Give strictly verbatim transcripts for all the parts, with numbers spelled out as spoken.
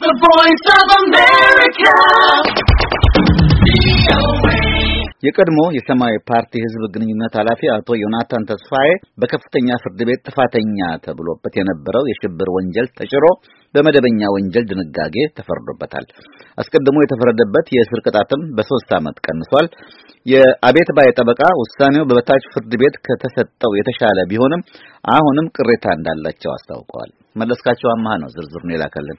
The Voice of America. የቀድሞ የሰማያዊ ፓርቲ ህዝብ ግንኙነት ኃላፊ አቶ ዮናታን ተስፋዬ በከፍተኛ ፍርድ ቤት ጥፋተኛ ተብሎበት የነበረው የሽብር ወንጀል ተሽሮ በመደበኛ ወንጀል ድንጋጌ ተፈርዶበታል። አስቀድሞ የተፈረደበት የእስር ቅጣትም በሶስት ዓመት ቀንሷል። የአቤት ባይ ጠበቃ ውሳኔው በበታች ፍርድ ቤት ከተሰጠው የተሻለ ቢሆንም አሁንም ቅሬታ እንዳላቸው አስታውቀዋል። መለስካቸው አማሃ ነው ዝርዝሩን የላከልን።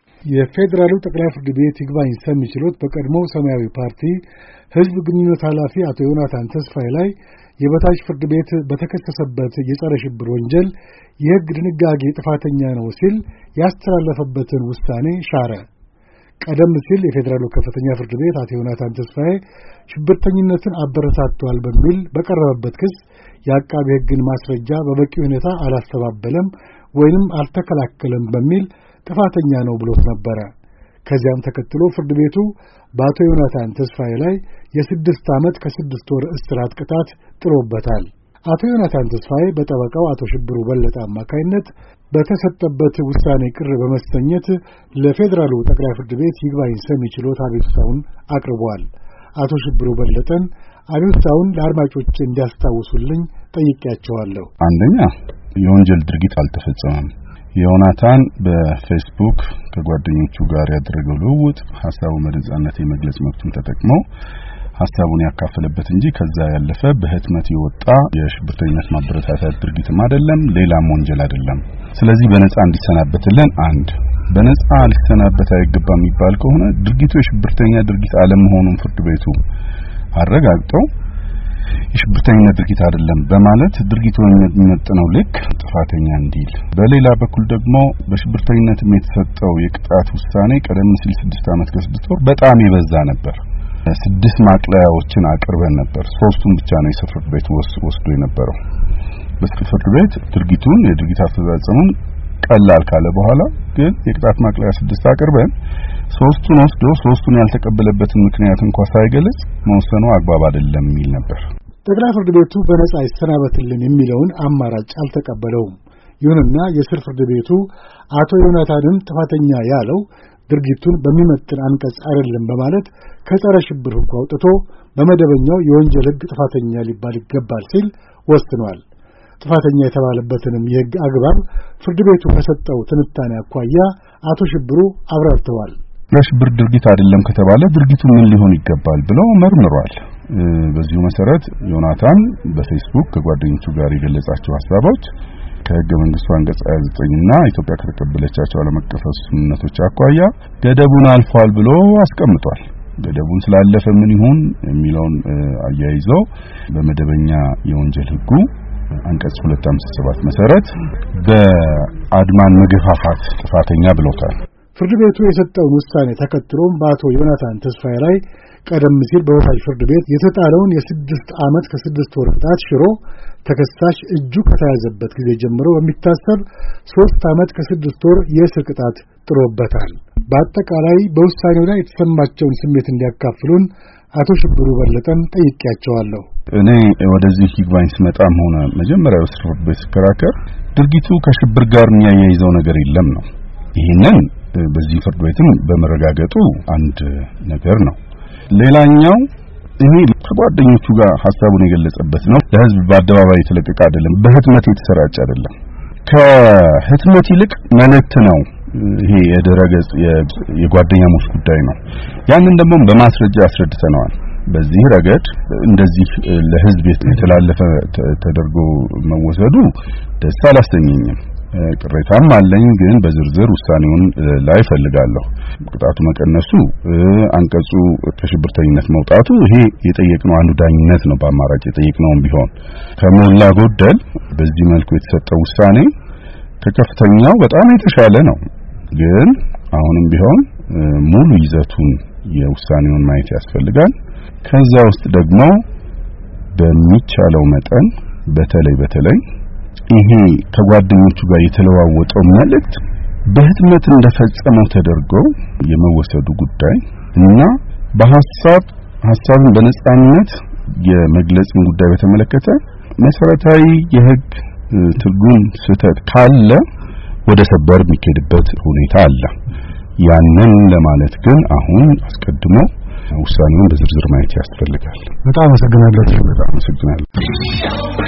የፌዴራሉ ጠቅላይ ፍርድ ቤት ይግባኝ ሰሚ ችሎት በቀድሞ ሰማያዊ ፓርቲ ህዝብ ግንኙነት ኃላፊ አቶ ዮናታን ተስፋዬ ላይ የበታች ፍርድ ቤት በተከሰሰበት የጸረ ሽብር ወንጀል የህግ ድንጋጌ ጥፋተኛ ነው ሲል ያስተላለፈበትን ውሳኔ ሻረ። ቀደም ሲል የፌዴራሉ ከፍተኛ ፍርድ ቤት አቶ ዮናታን ተስፋዬ ሽብርተኝነትን አበረታቷል በሚል በቀረበበት ክስ የአቃቤ ህግን ማስረጃ በበቂ ሁኔታ አላስተባበለም ወይንም አልተከላከለም በሚል ጥፋተኛ ነው ብሎት ነበር። ከዚያም ተከትሎ ፍርድ ቤቱ በአቶ ዮናታን ተስፋዬ ላይ የስድስት ዓመት ከስድስት ወር እስራት ቅጣት ጥሎበታል። አቶ ዮናታን ተስፋዬ በጠበቃው አቶ ሽብሩ በለጠ አማካይነት በተሰጠበት ውሳኔ ቅር በመሰኘት ለፌዴራሉ ጠቅላይ ፍርድ ቤት ይግባኝ ሰሚ ችሎት አቤቱታውን አቅርቧል። አቶ ሽብሩ በለጠን አቤቱታውን ለአድማጮች እንዲያስታውሱልኝ ጠይቄያቸዋለሁ። አንደኛ የወንጀል ድርጊት አልተፈጸመም። ዮናታን በፌስቡክ ከጓደኞቹ ጋር ያደረገው ልውውጥ ሐሳቡ በነጻነት የመግለጽ መብቱን ተጠቅመው ሐሳቡን ያካፈለበት እንጂ ከዛ ያለፈ በህትመት የወጣ የሽብርተኝነት ማበረታታት ድርጊትም አይደለም፣ ሌላም ወንጀል አይደለም። ስለዚህ በነጻ እንዲሰናበትልን አንድ በነጻ ሊሰናበት አይገባም የሚባል ከሆነ ድርጊቱ የሽብርተኛ ድርጊት አለመሆኑን ፍርድ ቤቱ አረጋግጠው የሽብርተኝነት ድርጊት አይደለም በማለት ድርጊቱን የሚመጥነው ልክ ጥፋተኛ እንዲል፣ በሌላ በኩል ደግሞ በሽብርተኝነት የተሰጠው የቅጣት ውሳኔ ቀደም ሲል ስድስት ዓመት ከስድስት ወር በጣም ይበዛ ነበር። ስድስት ማቅለያዎችን አቅርበን ነበር። ሶስቱን ብቻ ነው የፍርድ ቤት ወስዶ የነበረው። በፍርድ ቤት ድርጊቱን የድርጊት አፈጻጸሙን ቀላል ካለ በኋላ ግን የቅጣት ማቅለያ ስድስት አቅርበን ሶስቱን ወስዶ ሶስቱን ያልተቀበለበትን ምክንያት እንኳን ሳይገልጽ መወሰኑ አግባብ አይደለም የሚል ነበር። ጠቅላይ ፍርድ ቤቱ በነጻ ይሰናበትልን የሚለውን አማራጭ አልተቀበለውም። ይሁንና የስር ፍርድ ቤቱ አቶ ዮናታንን ጥፋተኛ ያለው ድርጊቱን በሚመጥን አንቀጽ አይደለም በማለት ከጸረ ሽብር ሕግ አውጥቶ በመደበኛው የወንጀል ሕግ ጥፋተኛ ሊባል ይገባል ሲል ወስኗል። ጥፋተኛ የተባለበትንም የሕግ አግባብ ፍርድ ቤቱ ከሰጠው ትንታኔ አኳያ አቶ ሽብሩ አብራርተዋል። የሽብር ድርጊት አይደለም ከተባለ ድርጊቱ ምን ሊሆን ይገባል ብለው መርምሯል። በዚሁ መሰረት ዮናታን በፌስቡክ ከጓደኞቹ ጋር የገለጻቸው ሐሳቦች ከሕገ መንግስቱ አንቀጽ ሃያ ዘጠኝ እና ኢትዮጵያ ከተቀበለቻቸው ዓለም አቀፍ ስምምነቶች አኳያ ገደቡን አልፏል ብሎ አስቀምጧል። ገደቡን ስላለፈ ምን ይሁን የሚለውን አያይዞ በመደበኛ የወንጀል ሕጉ አንቀጽ ሁለት መቶ ሃምሳ ሰባት መሰረት በአድማን መገፋፋት ጥፋተኛ ብሎታል። ፍርድ ቤቱ የሰጠውን ውሳኔ ተከትሎም በአቶ ዮናታን ተስፋዬ ላይ ቀደም ሲል በበታች ፍርድ ቤት የተጣለውን የስድስት ዓመት ከስድስት ወር ቅጣት ሽሮ ተከሳሽ እጁ ከተያዘበት ጊዜ ጀምሮ በሚታሰብ ሶስት ዓመት ከስድስት ወር የእስር ቅጣት ጥሎበታል። በአጠቃላይ በውሳኔው ላይ የተሰማቸውን ስሜት እንዲያካፍሉን አቶ ሽብሩ በለጠን ጠይቄያቸዋለሁ። እኔ ወደዚህ ይግባኝ ስመጣም ሆነ መጀመሪያው ፍርድ ቤት ሲከራከር ድርጊቱ ከሽብር ጋር የሚያያይዘው ነገር የለም ነው። ይህንን በዚህ ፍርድ ቤትም በመረጋገጡ አንድ ነገር ነው። ሌላኛው ይሄ ከጓደኞቹ ጋር ሐሳቡን የገለጸበት ነው። ለህዝብ በአደባባይ የተለቀቀ አይደለም፣ በህትመት የተሰራጨ አይደለም። ከህትመት ይልቅ መልእክት ነው። ይሄ የድረገጽ የጓደኛሞች ጉዳይ ነው። ያንን ደግሞ በማስረጃ አስረድተናል። በዚህ ረገድ እንደዚህ ለህዝብ የተላለፈ ተደርጎ መወሰዱ ደስ አላሰኘኝም። ቅሬታም አለኝ፣ ግን በዝርዝር ውሳኔውን ላይ ፈልጋለሁ። ቅጣቱ መቀነሱ፣ አንቀጹ ከሽብርተኝነት መውጣቱ ይሄ የጠየቅነው አንዱ ዳኝነት ነው። በአማራጭ የጠየቅነውም ቢሆን ከሞላ ጎደል በዚህ መልኩ የተሰጠው ውሳኔ ከከፍተኛው በጣም የተሻለ ነው። ግን አሁንም ቢሆን ሙሉ ይዘቱን የውሳኔውን ማየት ያስፈልጋል። ከዛ ውስጥ ደግሞ በሚቻለው መጠን በተለይ በተለይ ይሄ ከጓደኞቹ ጋር የተለዋወጠው መልእክት በህትመት እንደፈጸመው ተደርጎ የመወሰዱ ጉዳይ እና በሐሳብ ሐሳብን በነጻነት የመግለጽን ጉዳይ በተመለከተ መሰረታዊ የህግ ትርጉም ስህተት ካለ ወደ ሰበር የሚኬድበት ሁኔታ አለ። ያንን ለማለት ግን አሁን አስቀድሞ ውሳኔውን በዝርዝር ማየት ያስፈልጋል። በጣም አመሰግናለሁ። በጣም አመሰግናለሁ።